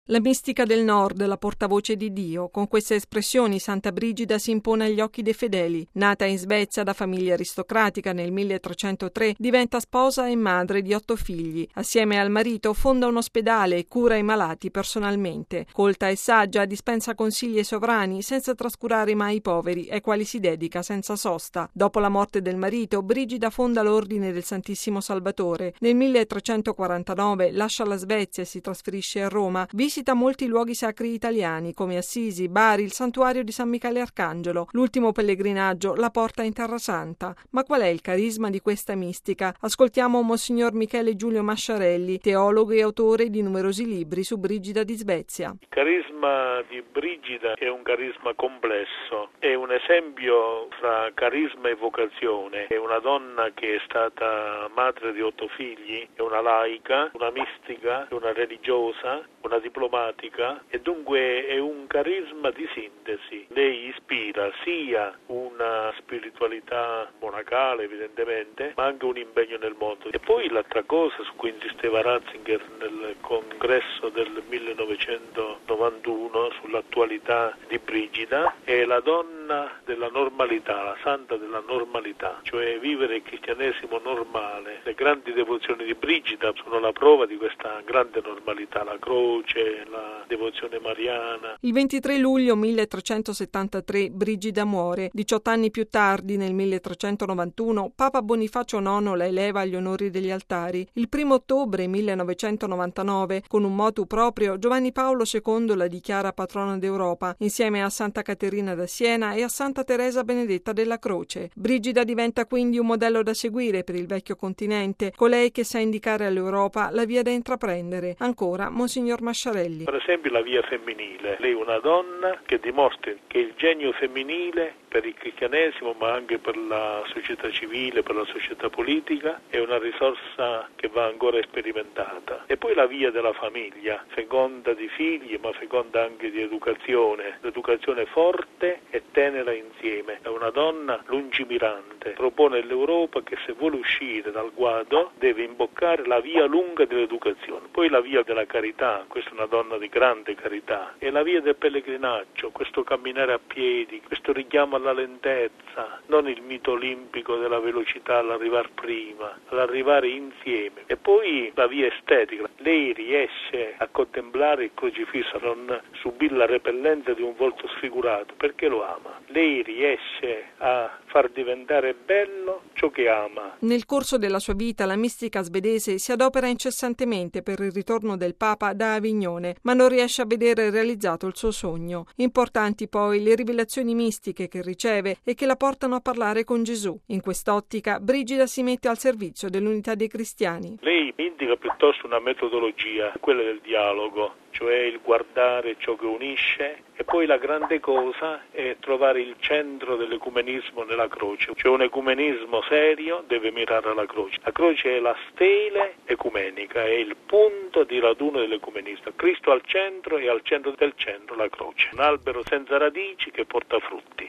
La mistica del nord, la portavoce di Dio. Con queste espressioni Santa Brigida si impone agli occhi dei fedeli. Nata in Svezia da famiglia aristocratica nel 1303, diventa sposa e madre di 8 figli. Assieme al marito fonda un ospedale e cura i malati personalmente. Colta e saggia, dispensa consigli ai sovrani senza trascurare mai i poveri, ai quali si dedica senza sosta. Dopo la morte del marito, Brigida fonda l'Ordine del Santissimo Salvatore. Nel 1349 lascia la Svezia e si trasferisce a Roma. Visita molti luoghi sacri italiani come Assisi, Bari, il santuario di San Michele Arcangelo. L'ultimo pellegrinaggio la porta in Terra Santa. Ma qual è il carisma di questa mistica? Ascoltiamo Monsignor Michele Giulio Masciarelli, teologo e autore di numerosi libri su Brigida di Svezia. Il carisma di Brigida è un carisma complesso, è un esempio fra carisma e vocazione. È una donna che è stata madre di 8 figli, è una laica, una mistica, una religiosa, una diplomatica e dunque è un carisma di sintesi. Lei ispira sia una spiritualità monacale evidentemente, ma anche un impegno nel mondo. E poi l'altra cosa su cui insisteva Ratzinger nel congresso del 1991 sull'attualità di Brigida è la donna della normalità, la santa della normalità, cioè vivere il cristianesimo normale. Le grandi devozioni di Brigida sono la prova di questa grande normalità, la croce, la devozione mariana. Il 23 luglio 1373 Brigida muore. 18 anni più tardi, nel 1391, Papa Bonifacio IX la eleva agli onori degli altari. Il 1 ottobre 1999, con un motu proprio, Giovanni Paolo II la dichiara patrona d'Europa, insieme a Santa Caterina da Siena e a Santa Teresa Benedetta della Croce. Brigida diventa quindi un modello da seguire per il vecchio continente, colei che sa indicare all'Europa la via da intraprendere. Ancora, Monsignor Masciarelli. Per esempio la via femminile. Lei è una donna che dimostra che il genio femminile per il cristianesimo ma anche per la società civile, per la società politica è una risorsa che va ancora sperimentata. E poi la via della famiglia, feconda di figli ma feconda anche di educazione, l'educazione forte e tenera insieme. È una donna lungimirante, propone all'Europa che se vuole uscire dal guado deve imboccare la via lunga dell'educazione. Poi la via della carità, questa è una donna di grande carità, e la via del pellegrinaggio, questo camminare a piedi, questo richiamo alla lentezza, non il mito olimpico della velocità all'arrivare prima, all'arrivare insieme. E poi la via estetica, lei riesce a contemplare il crocifisso, a non subire la repellenza di un volto sfigurato, perché lo ama. Lei riesce a far diventare bello ciò che ama. Nel corso della sua vita la mistica svedese si adopera incessantemente per il ritorno del Papa da Avignone, ma non riesce a vedere realizzato il suo sogno. Importanti poi le rivelazioni mistiche che riceve e che la portano a parlare con Gesù. In quest'ottica Brigida si mette al servizio dell'unità dei cristiani. Lei indica piuttosto una metodologia, quella del dialogo, cioè il guardare ciò che unisce, e poi la grande cosa è trovare il centro dell'ecumenismo nella croce, cioè un ecumenismo serio deve mirare alla croce. La croce è la stele ecumenica, è il punto di raduno dell'ecumenismo. Cristo al centro e al centro del centro la croce, un albero senza radici che porta frutti.